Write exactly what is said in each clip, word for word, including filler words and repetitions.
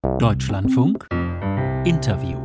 Deutschlandfunk Interview.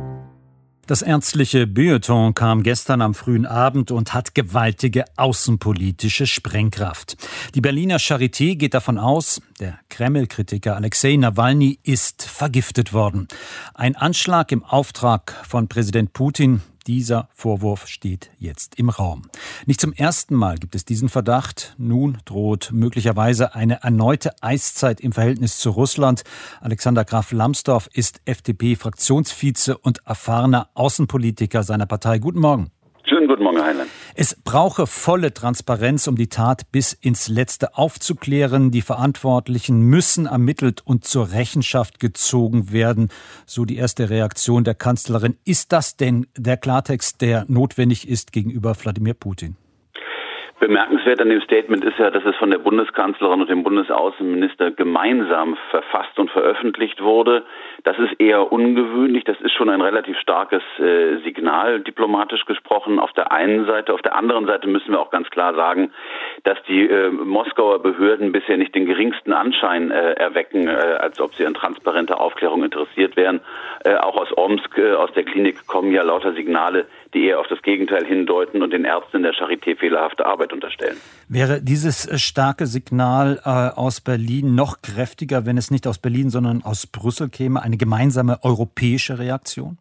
Das ärztliche Feuilleton kam gestern am frühen Abend und hat gewaltige außenpolitische Sprengkraft. Die Berliner Charité geht davon aus, der Kreml-Kritiker Alexei Nawalny ist vergiftet worden. Ein Anschlag im Auftrag von Präsident Putin. Dieser Vorwurf steht jetzt im Raum. Nicht zum ersten Mal gibt es diesen Verdacht. Nun droht möglicherweise eine erneute Eiszeit im Verhältnis zu Russland. Alexander Graf Lambsdorff ist F D P-Fraktionsvize und erfahrener Außenpolitiker seiner Partei. Guten Morgen. Schönen guten Morgen, Herr Heinlein. Es brauche volle Transparenz, um die Tat bis ins Letzte aufzuklären. Die Verantwortlichen müssen ermittelt und zur Rechenschaft gezogen werden. So die erste Reaktion der Kanzlerin. Ist das denn der Klartext, der notwendig ist gegenüber Wladimir Putin? Bemerkenswert an dem Statement ist ja, dass es von der Bundeskanzlerin und dem Bundesaußenminister gemeinsam verfasst und veröffentlicht wurde. Das ist eher ungewöhnlich. Das ist schon ein relativ starkes äh, Signal, diplomatisch gesprochen, auf der einen Seite. Auf der anderen Seite müssen wir auch ganz klar sagen, dass die äh, Moskauer Behörden bisher nicht den geringsten Anschein äh, erwecken, äh, als ob sie an transparenter Aufklärung interessiert wären. Äh, auch aus Omsk, äh, aus der Klinik, kommen ja lauter Signale, die eher auf das Gegenteil hindeuten und den Ärzten in der Charité fehlerhafte Arbeit unterstellen. Wäre dieses starke Signal äh, aus Berlin noch kräftiger, wenn es nicht aus Berlin, sondern aus Brüssel käme? Eine gemeinsame europäische Reaktion?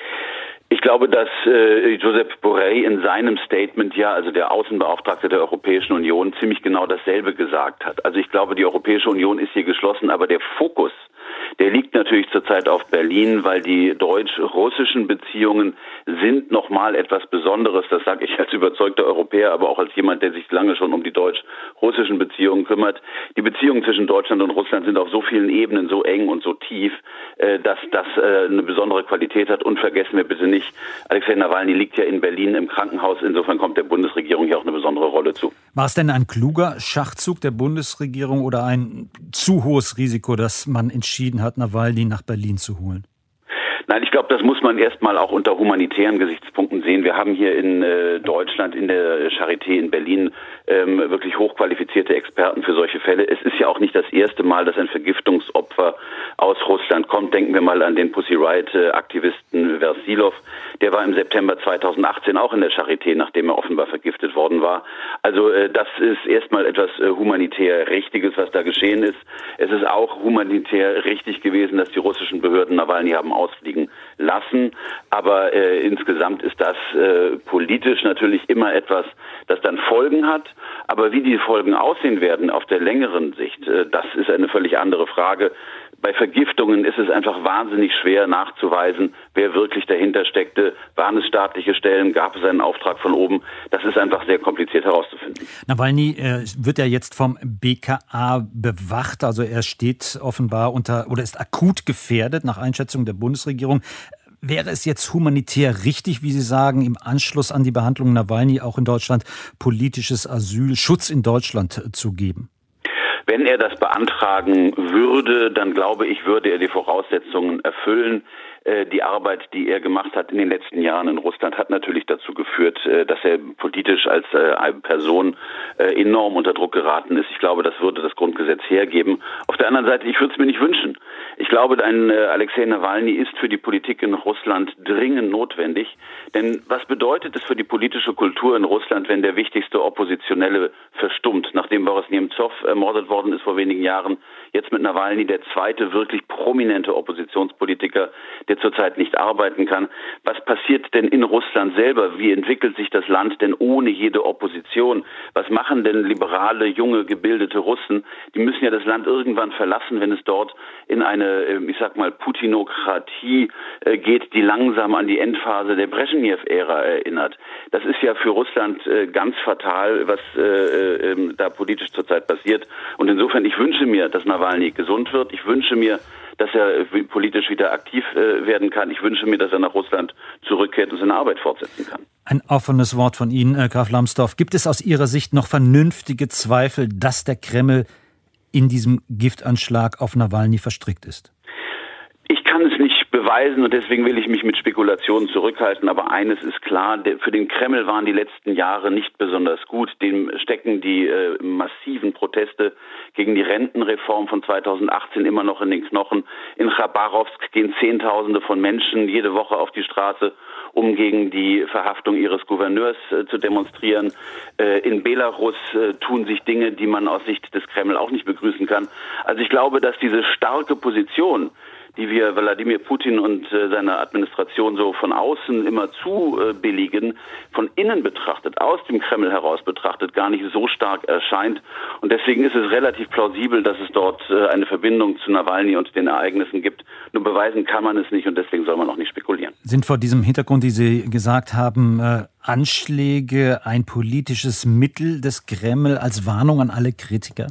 Ich glaube, dass äh, Josep Borrell in seinem Statement ja, also der Außenbeauftragte der Europäischen Union, ziemlich genau dasselbe gesagt hat. Also ich glaube, die Europäische Union ist hier geschlossen, aber der Fokus, der liegt natürlich zurzeit auf Berlin, weil die deutsch-russischen Beziehungen sind nochmal etwas Besonderes. Das sage ich als überzeugter Europäer, aber auch als jemand, der sich lange schon um die deutsch-russischen Beziehungen kümmert. Die Beziehungen zwischen Deutschland und Russland sind auf so vielen Ebenen so eng und so tief, dass das eine besondere Qualität hat. Und vergessen wir bitte nicht, Alexei Nawalny liegt ja in Berlin im Krankenhaus. Insofern kommt der Bundesregierung hier auch eine besondere Rolle zu. War es denn ein kluger Schachzug der Bundesregierung oder ein zu hohes Risiko, dass man entschieden hat, Nawalny nach Berlin zu holen? Nein, ich glaube, das muss man erstmal auch unter humanitären Gesichtspunkten sehen. Wir haben hier in äh, Deutschland, in der Charité in Berlin, ähm, wirklich hochqualifizierte Experten für solche Fälle. Es ist ja auch nicht das erste Mal, dass ein Vergiftungsopfer aus Russland kommt. Denken wir mal an den Pussy Riot-Aktivisten Versilov. Der war im September zweitausendachtzehn auch in der Charité, nachdem er offenbar vergiftet worden war. Also äh, das ist erstmal etwas äh, humanitär Richtiges, was da geschehen ist. Es ist auch humanitär richtig gewesen, dass die russischen Behörden Nawalny haben ausfliegen lassen. Aber äh, insgesamt ist das äh, politisch natürlich immer etwas, das dann Folgen hat. Aber wie die Folgen aussehen werden auf der längeren Sicht, äh, das ist eine völlig andere Frage. Bei Vergiftungen ist es einfach wahnsinnig schwer nachzuweisen, wer wirklich dahinter steckte. Waren es staatliche Stellen? Gab es einen Auftrag von oben? Das ist einfach sehr kompliziert herauszufinden. Nawalny äh, wird ja jetzt vom B K A bewacht. Also er steht offenbar unter oder ist akut gefährdet nach Einschätzung der Bundesregierung. Wäre es jetzt humanitär richtig, wie Sie sagen, im Anschluss an die Behandlung Nawalny auch in Deutschland politisches Asyl, Schutz in Deutschland zu geben? Wenn er das beantragen würde, dann glaube ich, würde er die Voraussetzungen erfüllen. Die Arbeit, die er gemacht hat in den letzten Jahren in Russland, hat natürlich dazu geführt, dass er politisch als Person enorm unter Druck geraten ist. Ich glaube, das würde das Grundgesetz hergeben. Auf der anderen Seite, ich würde es mir nicht wünschen. Ich glaube, ein Alexei Nawalny ist für die Politik in Russland dringend notwendig. Denn was bedeutet es für die politische Kultur in Russland, wenn der wichtigste Oppositionelle verstummt? Nachdem Boris Nemzow ermordet worden ist vor wenigen Jahren, jetzt mit Nawalny der zweite wirklich prominente Oppositionspolitiker, der zurzeit nicht arbeiten kann. Was passiert denn in Russland selber? Wie entwickelt sich das Land denn ohne jede Opposition? Was machen denn liberale, junge, gebildete Russen? Die müssen ja das Land irgendwann verlassen, wenn es dort in eine, ich sag mal, Putinokratie geht, die langsam an die Endphase der Brezhnev-Ära erinnert. Das ist ja für Russland ganz fatal, was da politisch zurzeit passiert. Und insofern, ich wünsche mir, dass Nawalny gesund wird. Ich wünsche mir, dass er politisch wieder aktiv äh, werden kann. Ich wünsche mir, dass er nach Russland zurückkehrt und seine Arbeit fortsetzen kann. Ein offenes Wort von Ihnen, äh, Graf Lambsdorff. Gibt es aus Ihrer Sicht noch vernünftige Zweifel, dass der Kreml in diesem Giftanschlag auf Nawalny verstrickt ist? Ich kann es nicht beweisen und deswegen will ich mich mit Spekulationen zurückhalten. Aber eines ist klar, der, für den Kreml waren die letzten Jahre nicht besonders gut. Dem stecken die äh, massiven Proteste gegen die Rentenreform von zweitausendachtzehn immer noch in den Knochen. In Chabarowsk gehen Zehntausende von Menschen jede Woche auf die Straße, um gegen die Verhaftung ihres Gouverneurs äh, zu demonstrieren. Äh, in Belarus äh, tun sich Dinge, die man aus Sicht des Kreml auch nicht begrüßen kann. Also ich glaube, dass diese starke Position, die wir Wladimir Putin und äh, seiner Administration so von außen immer zu äh, billigen, von innen betrachtet, aus dem Kreml heraus betrachtet, gar nicht so stark erscheint. Und deswegen ist es relativ plausibel, dass es dort äh, eine Verbindung zu Nawalny und den Ereignissen gibt. Nur beweisen kann man es nicht und deswegen soll man auch nicht spekulieren. Sind vor diesem Hintergrund, die Sie gesagt haben, äh, Anschläge ein politisches Mittel des Kreml als Warnung an alle Kritiker?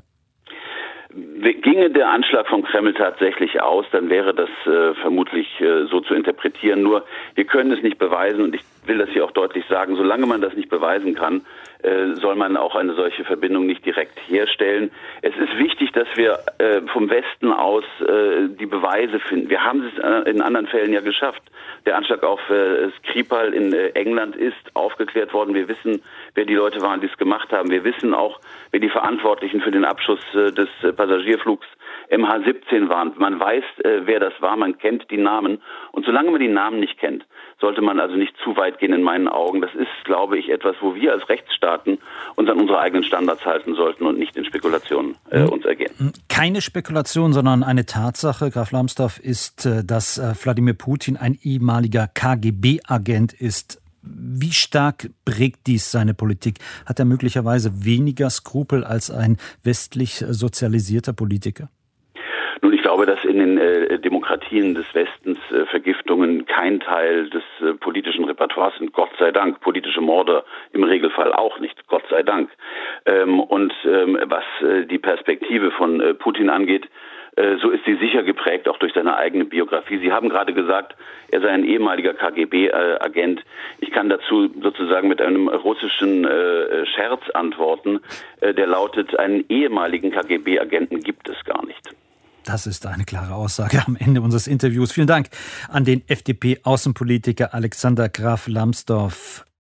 Ginge der Anschlag vom Kreml tatsächlich aus, dann wäre das äh, vermutlich äh, so zu interpretieren. Nur wir können es nicht beweisen und ich will das hier auch deutlich sagen, solange man das nicht beweisen kann, äh, soll man auch eine solche Verbindung nicht direkt herstellen. Es ist wichtig, dass wir äh, vom Westen aus äh, die Beweise finden. Wir haben es äh, in anderen Fällen ja geschafft. Der Anschlag auf äh, Skripal in äh, England ist aufgeklärt worden. Wir wissen, wer die Leute waren, die es gemacht haben. Wir wissen auch, wer die Verantwortlichen für den Abschuss äh, des äh, Passagierflugs M H siebzehn waren. Man weiß, äh, wer das war, man kennt die Namen. Und solange man die Namen nicht kennt, sollte man also nicht zu weit gehen in meinen Augen. Das ist, glaube ich, etwas, wo wir als Rechtsstaaten uns an unsere eigenen Standards halten sollten und nicht in Spekulationen äh, uns ergehen. Keine Spekulation, sondern eine Tatsache, Graf Lambsdorff, ist, dass äh, Wladimir Putin ein ehemaliger K G B-Agent ist. Wie stark prägt dies seine Politik? Hat er möglicherweise weniger Skrupel als ein westlich sozialisierter Politiker? Nun, ich glaube, dass in den äh, Demokratien des Westens äh, Vergiftungen kein Teil des äh, politischen Repertoires sind, Gott sei Dank. Politische Morde im Regelfall auch nicht, Gott sei Dank. Ähm, und ähm, was äh, die Perspektive von äh, Putin angeht, äh, so ist sie sicher geprägt, auch durch seine eigene Biografie. Sie haben gerade gesagt, er sei ein ehemaliger K G B-Agent. Ich kann dazu sozusagen mit einem russischen äh, Scherz antworten, äh, der lautet, einen ehemaligen K G B-Agenten gibt es gar nicht. Das ist eine klare Aussage am Ende unseres Interviews. Vielen Dank an den F D P-Außenpolitiker Alexander Graf Lambsdorff.